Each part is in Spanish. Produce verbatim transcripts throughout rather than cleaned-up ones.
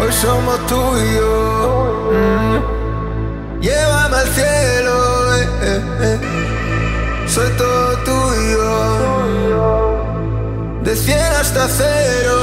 Hoy somos tú y yo. Mm. Llévame al cielo, eh, eh, eh. Soy todo tuyo. De cien hasta cero.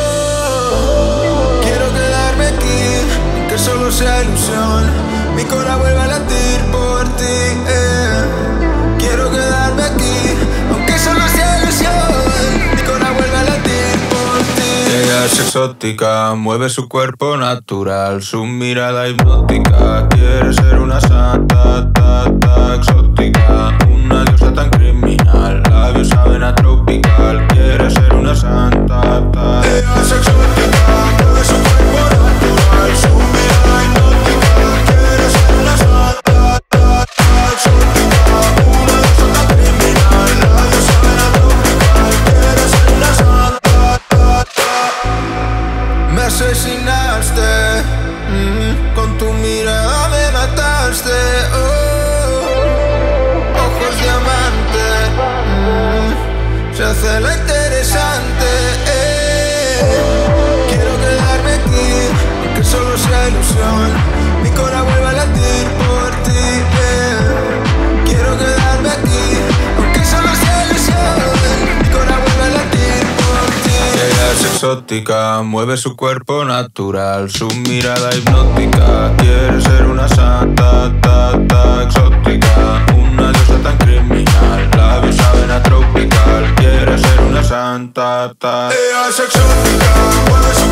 Quiero quedarme aquí, aunque solo sea ilusión. Mi corazón vuelve a latir por ti, eh. Quiero quedarme aquí, aunque solo sea ilusión. Mi corazón vuelve a latir por ti. Ella es exótica, mueve su cuerpo natural, su mirada hipnótica. Quiere ser una santa, ta, ta, exótica. Una diosa tan criminal, labios saben a tropical. Quiere ser una santa, ta. Ella es exótica, mueve su cuerpo natural, su mirada hipnótica. Quiere ser una santa, ta, ta, exótica. Una diosa tan criminal, labios saben a tropical. Quiere ser una santa, ta, ta. Me asesinaste, mm, con tu mirada me mataste, oh. Ojos diamante, mm, se hace la interesante, eh. Quiero quedarme aquí, aunque solo sea ilusión. Mi corazón vuelve a latir por ti, eh. Quiero quedarme aquí, aunque solo sea ilusión. Mi corazón vuelve a latir por ti. Ella es exótica, mueve su cuerpo natural, su mirada hipnótica. Quiere ser una santa, ta, ta, exótica. Una diosa tan criminal, labios saben a tropical. Quiere ser una santa, ta. Ella es exótica, mueve su